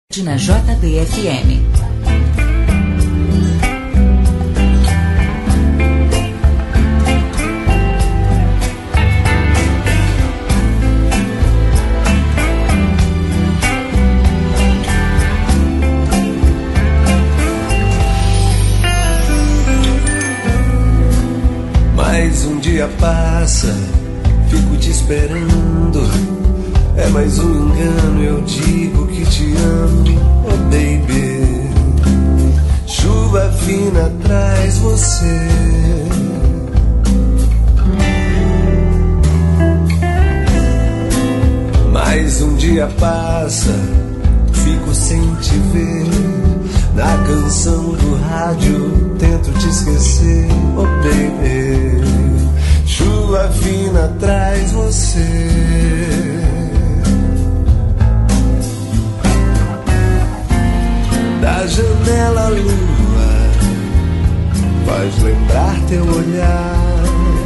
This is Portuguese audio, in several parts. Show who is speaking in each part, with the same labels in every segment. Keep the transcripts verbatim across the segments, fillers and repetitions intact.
Speaker 1: Na J B F M.
Speaker 2: Mais um dia passa, fico te esperando. É mais um engano, eu digo que te amo, oh baby. Chuva fina traz você. Mais um dia passa, fico sem te ver. Na canção do rádio tento te esquecer, oh baby. Chuva fina traz você. Da janela a lua faz lembrar teu olhar.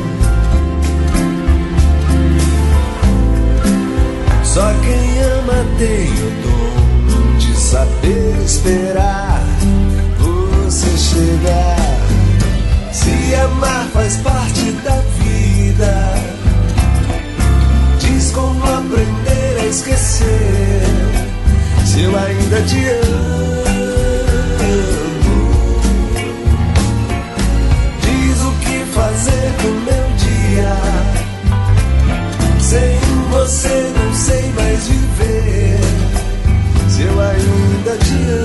Speaker 2: Só quem ama tem o dom de saber esperar você chegar. Se amar faz parte da vida, diz como aprender a esquecer. Se eu ainda te amo, fazer do meu dia. Sem você não sei mais viver. Se eu ainda te amo.